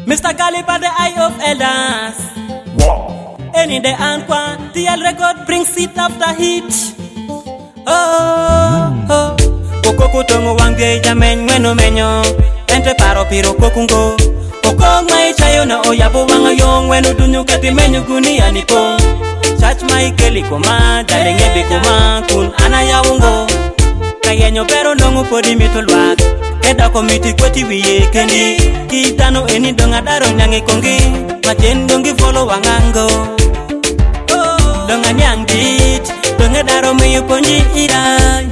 Mr. Caliper, the eye of elders. Wow. Any day and qua, TL record brings it after hit. Oh. Koko tongo wange jamen weno menyo. Ente paro piro kokungo. Koko mai chayo na oyabo wanga yong weno dunyo kati menyo guni anipong. Chach mai keli koma, dalenge be koma kun anaya wongo. Kayenyo pero nongo podi mitolwak. Eda komiti kweti wiye kendi. Kitano eni donga daro nyange kongi. Majen dongi follow wangango. Donga nyang dit. Donga daro meyo ponji irai.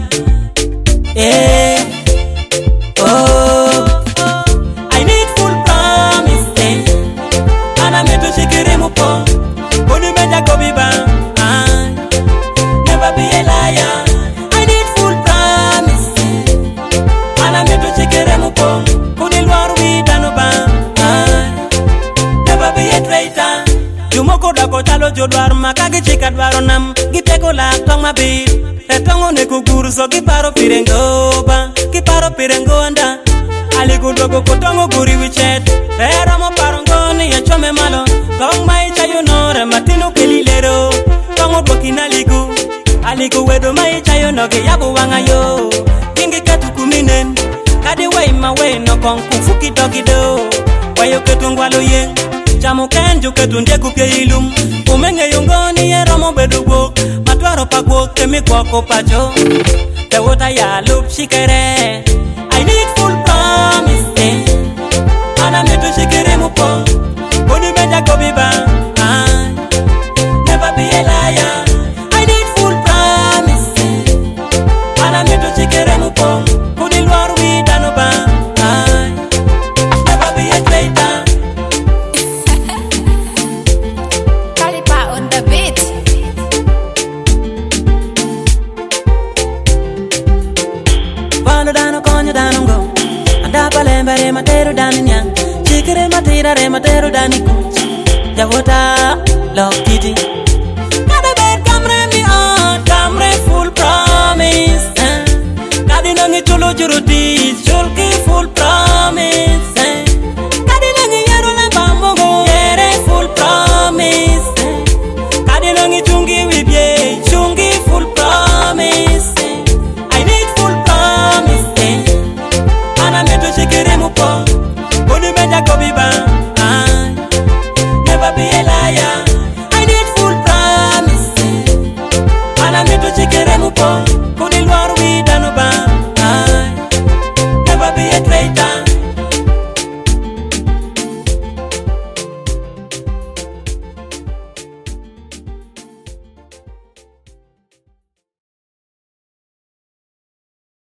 I need full promise. Ana meto shikere mupo. Koni meja gobi ba. Never be a liar. I need full promise. Ana meto shikere mupo. Koni luar widano ba. Never be a traitor. Jumoko dako talo jodwar makagi chika dwaro nam. Giteko la tong mabit. Etongo ne kuguru so kiparo pirengo ba. Kiparo pirengo anda. Aliku dogo kotongo guri wichet. Era mo parongo ni ya chome malo. Tong mai chayo nore matino kelilero. Tongo dokina liku. Aliku wedo mai chayo noge yabu wanga yo. Kingi ketu kuminen. Kadi way ma way no kong kufuki dogi do. Wayo ketu ngwalo yeng. Chamo kenjo ketu ndye kupye ilum. Umenge yungoni ye romo bedugo. Matwaro pagwo kemi kwako pacho. Te wota ya lup shikere. I need full promise. Ana meto shikere mupo. Koni meja gobi ba. Never be a liar. I need full promise. Ana meto shikere mupo. Koni luar widano ba. Never be a traitor. Caliper on the beat. Quando dano conyo dano go. Anda palembere matero dani nyang. Chikere matira re matero dani kuch. Jawota love kitty. Kada ber kamre mi on. Kamre full promise. Kadi nangi cholo jurudi.